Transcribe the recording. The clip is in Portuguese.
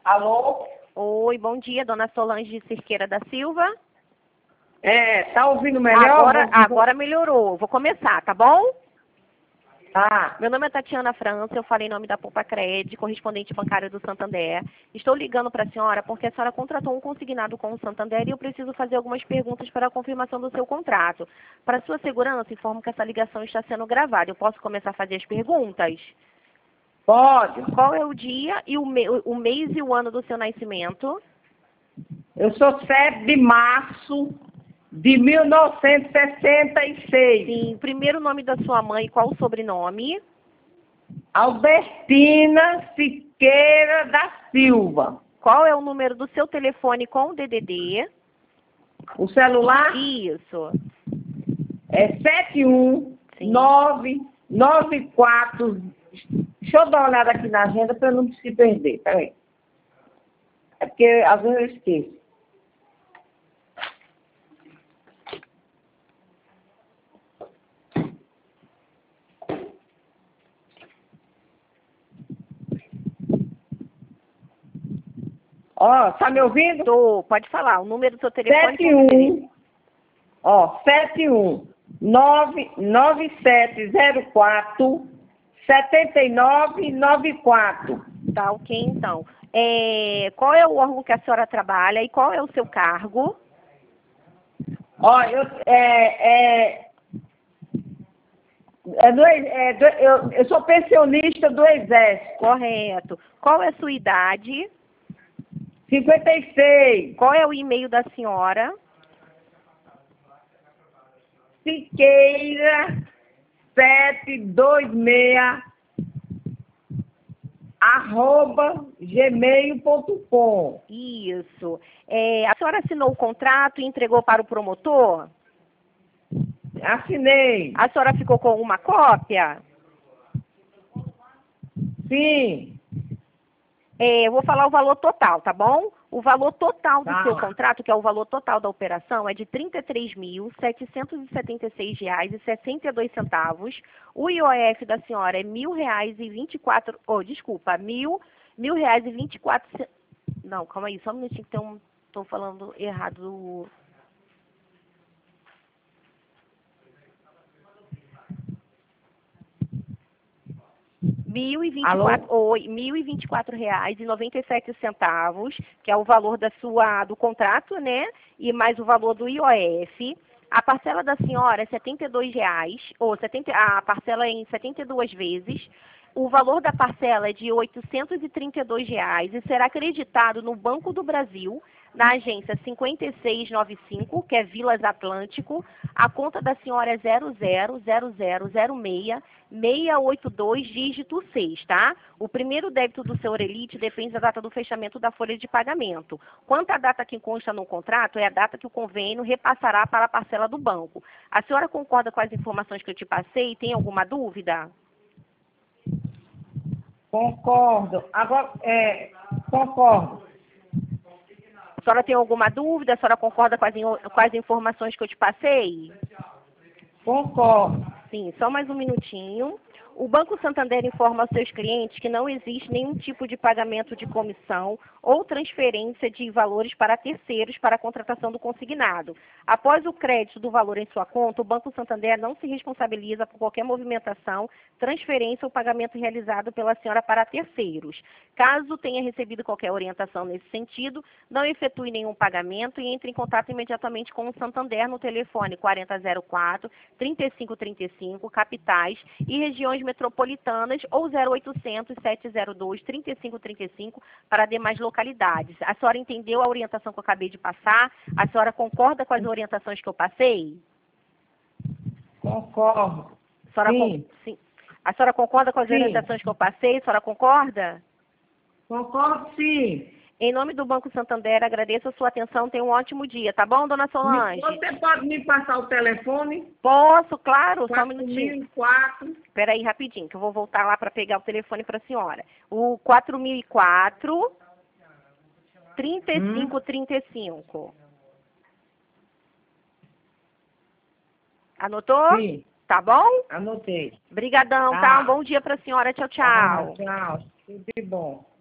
Alô? Oi, bom dia, dona Solange Cerqueira da Silva. Tá ouvindo melhor? Agora melhorou. Vou começar, tá bom? Tá. Meu nome é Tatiana França, eu falei em nome da Poupa Cred, correspondente bancário do Santander. Estou ligando para a senhora porque a senhora contratou um consignado com o Santander e eu preciso fazer algumas perguntas para a confirmação do seu contrato. Para sua segurança, informo que essa ligação está sendo gravada. Eu posso começar a fazer as perguntas? Pode. Qual é o dia e o mês e o ano do seu nascimento? Eu sou 7 de março de 1966. Sim. Primeiro nome da sua mãe e qual o sobrenome? Albertina Siqueira da Silva. Qual é o número do seu telefone com o DDD? O celular Isso. é 71994. Deixa eu dar uma olhada aqui na agenda para eu não se perder. Peraí. É porque às vezes eu esqueço. Ó, tá me ouvindo? Tô. Pode falar. O número do seu telefone com o DDD. 7199704 Tá, ok, então. Qual é o órgão que a senhora trabalha e qual é o seu cargo? Ó, eu sou pensionista do Exército. Correto. Qual é a sua idade? 56. Qual é o e-mail da senhora? Siqueira 726 @gmail.com. Isso. A senhora assinou o contrato e entregou para o promotor? Assinei. A senhora ficou com uma cópia? Sim. Eu vou falar o valor total, tá bom? O valor total do Tá. seu contrato, que é o valor total da operação, é de R$ 33.776,62. O IOF da senhora é R$ 1.000,24. R$ 1.000,24. Não, calma aí, só um minutinho que estou falando errado. R$ 1.024,97, que é o valor do contrato, né? E mais o valor do IOF. A parcela da senhora é R$ 72, a parcela é em 72 vezes. O valor da parcela é de R$ 832 e será acreditado no Banco do Brasil, na agência 5695, que é Vilas Atlântico. A conta da senhora é 00000682, dígito 6, tá? O primeiro débito do seu Orelite depende da data do fechamento da folha de pagamento. Quanto à data que consta no contrato, é a data que o convênio repassará para a parcela do banco. A senhora concorda com as informações que eu te passei? Tem alguma dúvida? Concordo. Agora, concordo. A senhora tem alguma dúvida? A senhora concorda com as informações que eu te passei? Concordo. Sim, só mais um minutinho. O Banco Santander informa aos seus clientes que não existe nenhum tipo de pagamento de comissão ou transferência de valores para terceiros para a contratação do consignado. Após o crédito do valor em sua conta, o Banco Santander não se responsabiliza por qualquer movimentação, transferência ou pagamento realizado pela senhora para terceiros. Caso tenha recebido qualquer orientação nesse sentido, não efetue nenhum pagamento e entre em contato imediatamente com o Santander no telefone 4004-3535, capitais e regiões metropolitanas ou 0800-702-3535 para demais localidades. A senhora entendeu a orientação que eu acabei de passar? A senhora concorda com as orientações que eu passei? Concordo. Sim. A senhora concorda com as Sim. orientações que eu passei? A senhora concorda? Concordo, sim. Em nome do Banco Santander, agradeço a sua atenção. Tenha um ótimo dia, tá bom, dona Solange? Você pode me passar o telefone? Posso, claro, só um minutinho. 4004. Espera aí rapidinho, que eu vou voltar lá para pegar o telefone para a senhora. O 4004 3535. Anotou? Sim. Tá bom? Anotei. Obrigadão, tá? Um bom dia para a senhora. Tchau, tchau. Tchau. Tudo de bom.